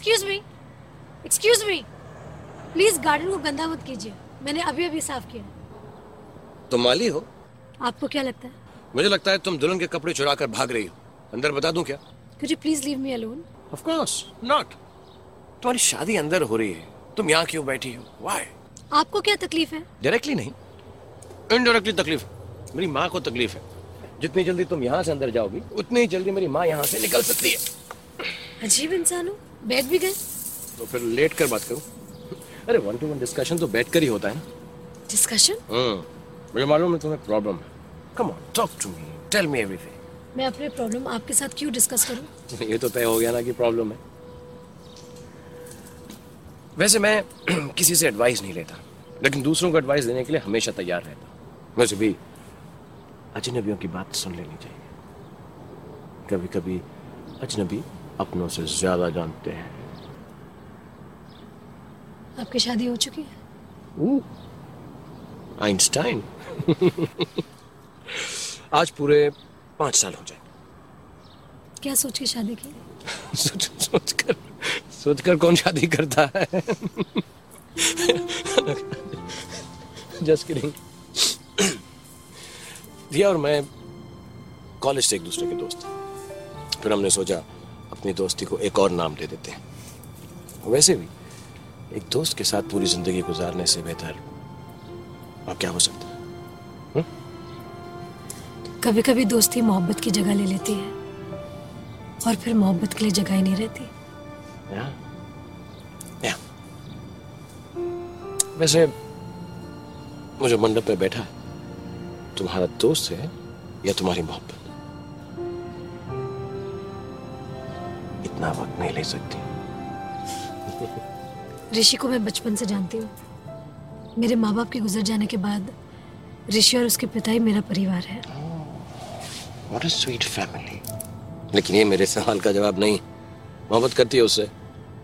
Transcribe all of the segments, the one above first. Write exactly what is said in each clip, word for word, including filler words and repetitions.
Excuse me, excuse me, please garden को गंदा मत कीजिए, मैंने अभी अभी साफ किया। तुम माली हो? आपको क्या लगता है? मुझे लगता है तुम दुल्हन के कपड़े चुरा कर भाग रही हो। अंदर बता दूं क्या? Could you please leave me alone? Of course not. तुम्हारी शादी अंदर हो रही है, तुम यहाँ क्यों बैठी हो? Why? आपको क्या तकलीफ है? डायरेक्टली नहीं, इनडायरेक्टली तकलीफ है। मेरी माँ को तकलीफ है। जितनी जल्दी तुम यहाँ से अंदर जाओगी उतनी ही जल्दी मेरी माँ यहाँ से निकल सकती है। अजीब इंसान हो, बैठ भी गए। तो फिर लेट कर बात करूं? अरे वन टू वन डिस्कशन तो बैठ कर ही होता है ना। डिस्कशन? हम्म, मुझे मालूम है तुम्हें प्रॉब्लम है। Come on, talk to me, tell me everything. मैं अपने प्रॉब्लम आपके साथ क्यों डिस्कस करूं? ये तो तय हो गया ना कि प्रॉब्लम है। वैसे मैं किसी से एडवाइस नहीं लेता, लेकिन दूसरों को एडवाइस देने के लिए हमेशा तैयार रहता। वैसे भी अजनबियों की बात सुन लेनी चाहिए। कभी कभी अजनबी अपनों से ज्यादा जानते हैं। आपकी शादी हो चुकी है? आइंस्टाइन। आज पूरे पांच साल हो जाए। क्या सोच के शादी की? सोच सोच कर सोच कर कौन शादी करता है? Just kidding. दिया और मैं कॉलेज से एक दूसरे के दोस्त थे। फिर हमने सोचा अपनी दोस्ती को एक और नाम दे देते हैं। वैसे भी एक दोस्त के साथ पूरी जिंदगी गुजारने से बेहतर और क्या हो सकता है? हुँ? कभी कभी दोस्ती मोहब्बत की जगह ले लेती है और फिर मोहब्बत के लिए जगह ही नहीं रहती। या, या। वैसे मुझे मंडप पे बैठा तुम्हारा दोस्त है या तुम्हारी मोहब्बत? इतना वक्त नहीं ले सकती। ऋषि को मैं बचपन से जानती हूँ। मेरे माँ बाप के गुजर जाने के बाद ऋषि और उसके पिता ही मेरा परिवार है। What a sweet family. लेकिन ये मेरे सवाल का जवाब नहीं। मोहब्बत करती है उससे?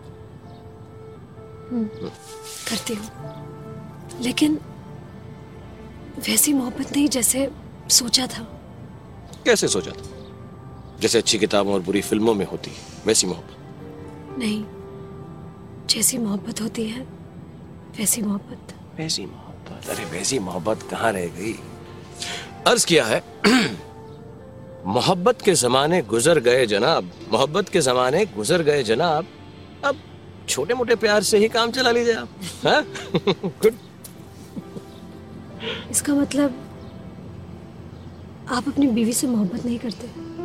हम्म, करती हूँ, लेकिन वैसी मोहब्बत नहीं जैसे सोचा था। कैसे सोचा था? जैसे अच्छी किताबों और बुरी फिल्मों में होती है वैसी मोहब्बत? नहीं, जैसी मोहब्बत होती है वैसी मोहब्बत। वैसी मोहब्बत? अरे वैसी मोहब्बत कहाँ रह गई? अर्ज किया है मोहब्बत के जमाने गुजर गए जनाब, मोहब्बत के जमाने गुजर गए जनाब, अब छोटे मोटे प्यार से ही काम चला लीजिए आप। हाँ? गुड। इसका मतलब आप अपनी बीवी से मोहब्बत नहीं करते?